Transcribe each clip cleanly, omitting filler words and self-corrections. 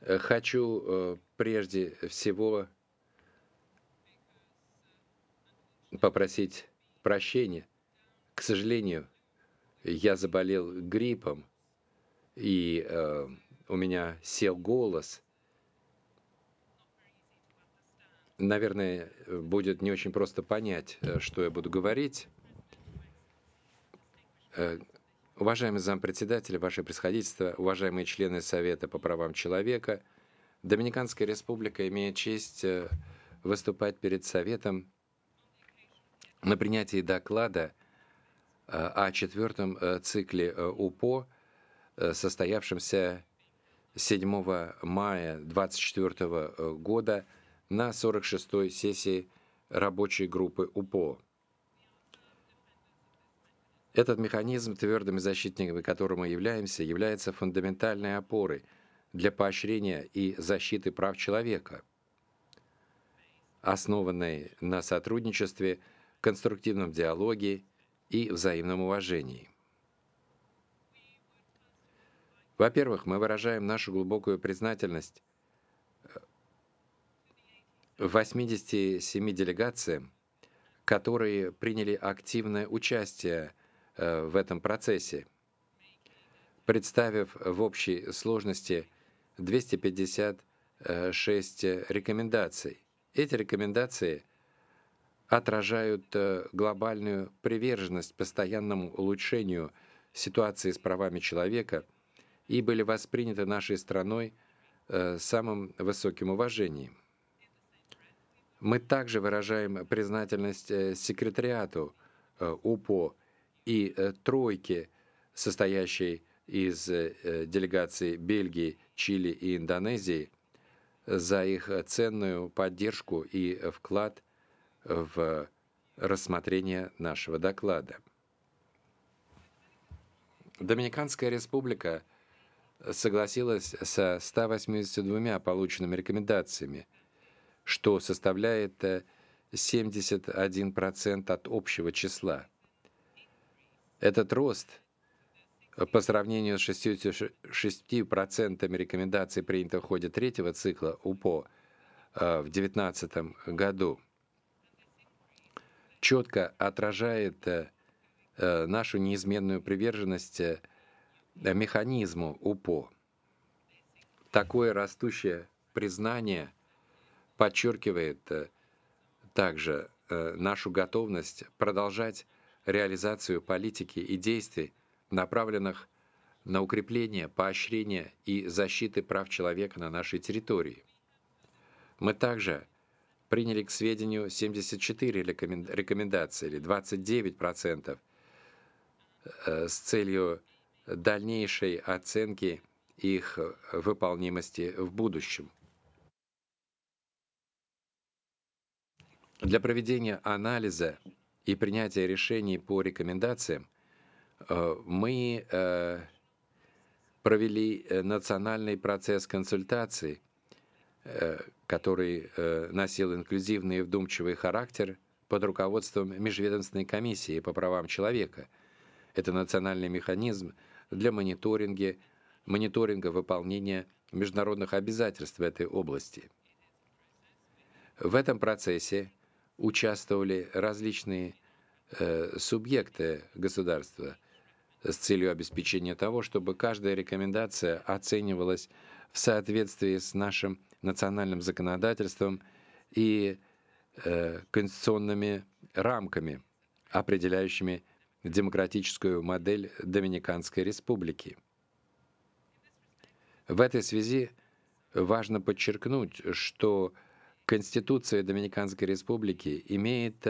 Хочу прежде всего попросить прощения. К сожалению, я заболел гриппом, и у меня сел голос. Наверное, будет не очень просто понять, что я буду говорить. Э, Уважаемый зампредседателя, Ваше Превосходительство, уважаемые члены Совета по правам человека, Доминиканская Республика имеет честь выступать перед Советом на принятии доклада о четвертом цикле УПО, состоявшемся 7 мая 2024 года на 46-й сессии рабочей группы УПО. Этот механизм, твердыми защитниками которого мы являемся, является фундаментальной опорой для поощрения и защиты прав человека, основанной на сотрудничестве, конструктивном диалоге и взаимном уважении. Во-первых, мы выражаем нашу глубокую признательность 87 делегациям, которые приняли активное участие в этом процессе, представив в общей сложности 256 рекомендаций. Эти рекомендации отражают глобальную приверженность постоянному улучшению ситуации с правами человека и были восприняты нашей страной с самым высоким уважением. Мы также выражаем признательность секретариату УПО и тройке, состоящей из делегаций Бельгии, Чили и Индонезии, за их ценную поддержку и вклад в рассмотрение нашего доклада. Доминиканская республика согласилась со 182 полученными рекомендациями, что составляет 71% от общего числа. Этот рост по сравнению с 66% рекомендаций, принятых в ходе третьего цикла УПО в 2019 году, четко отражает нашу неизменную приверженность механизму УПО. Такое растущее признание подчеркивает также нашу готовность продолжать реализацию политики и действий, направленных на укрепление, поощрение и защиты прав человека на нашей территории. Мы также приняли к сведению 74 рекомендации, или 29%, с целью дальнейшей оценки их выполнимости в будущем. Для проведения анализа и принятия решений по рекомендациям мы провели национальный процесс консультаций, который носил инклюзивный и вдумчивый характер под руководством Межведомственной комиссии по правам человека. Это национальный механизм для мониторинга выполнения международных обязательств в этой области. В этом процессе участвовали различные субъекты государства с целью обеспечения того, чтобы каждая рекомендация оценивалась в соответствии с нашим национальным законодательством и конституционными рамками, определяющими демократическую модель Доминиканской Республики. В этой связи важно подчеркнуть, что Конституция Доминиканской Республики имеет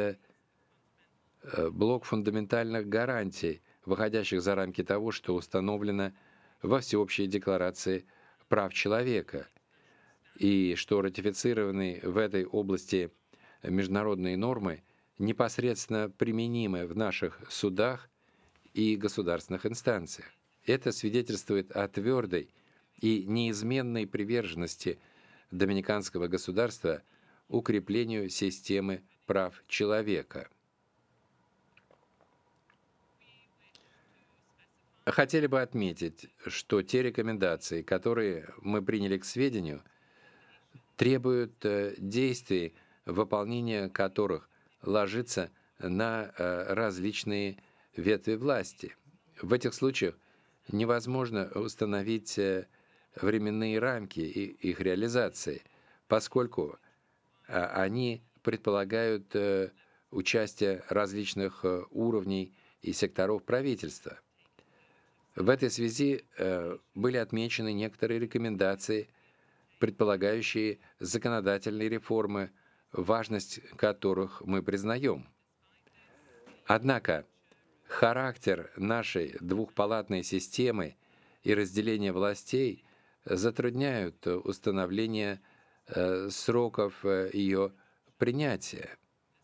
блок фундаментальных гарантий, выходящих за рамки того, что установлено во Всеобщей декларации прав человека, и что ратифицированные в этой области международные нормы непосредственно применимы в наших судах и государственных инстанциях. Это свидетельствует о твердой и неизменной приверженности доминиканского государства укреплению системы прав человека. хотели бы отметить, что те рекомендации, которые мы приняли к сведению, требуют действий, выполнение которых ложится на различные ветви власти. В этих случаях невозможно установить временные рамки их реализации, поскольку они предполагают участие различных уровней и секторов правительства. В этой связи были отмечены некоторые рекомендации, предполагающие законодательные реформы, важность которых мы признаем. Однако характер нашей двухпалатной системы и разделение властей затрудняют установление сроков ее принятия.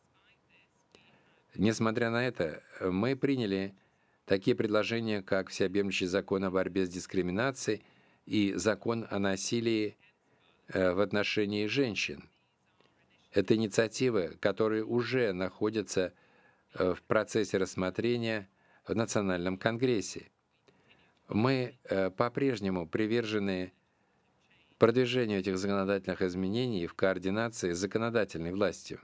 Несмотря на это, мы приняли такие предложения, как Всеобъемлющий закон о борьбе с дискриминацией и закон о насилии в отношении женщин. Это инициативы, которые уже находятся в процессе рассмотрения в Национальном конгрессе. Мы по-прежнему привержены продвижению этих законодательных изменений в координации с законодательной властью.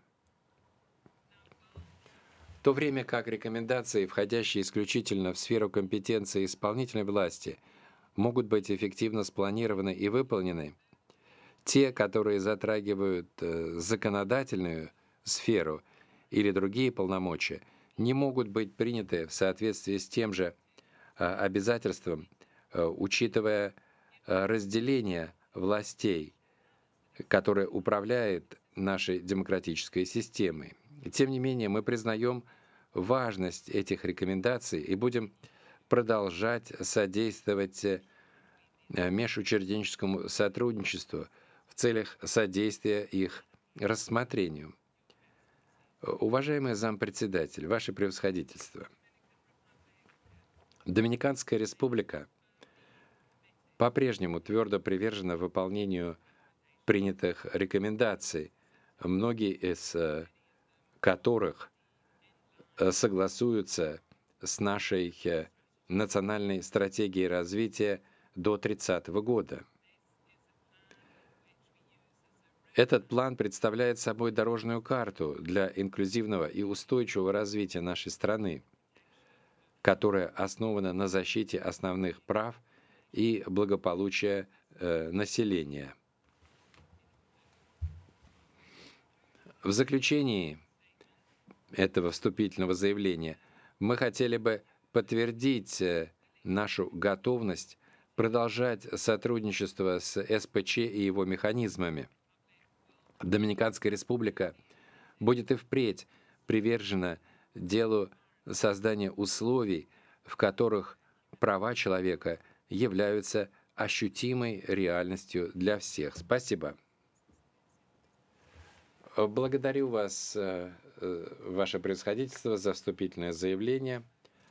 В то время как рекомендации, входящие исключительно в сферу компетенции исполнительной власти, могут быть эффективно спланированы и выполнены, те, которые затрагивают законодательную сферу или другие полномочия, не могут быть приняты в соответствии с тем же обязательством, учитывая разделение властей, которое управляет нашей демократической системой. Тем не менее, мы признаем важность этих рекомендаций и будем продолжать содействовать межучрежденческому сотрудничеству в целях содействия их рассмотрению. Уважаемый зампредседатель, Ваше Превосходительство, Доминиканская Республика по-прежнему твердо привержена выполнению принятых рекомендаций, многие из которых согласуются с нашей национальной стратегией развития до 30 года. Этот план представляет собой дорожную карту для инклюзивного и устойчивого развития нашей страны, которая основана на защите основных прав и благополучия населения. В заключении этого вступительного заявления мы хотели бы подтвердить нашу готовность продолжать сотрудничество с СПЧ и его механизмами. Доминиканская Республика будет и впредь привержена делу создания условий, в которых права человека являются ощутимой реальностью для всех. Спасибо. Благодарю вас, Ваше Превосходительство, за вступительное заявление.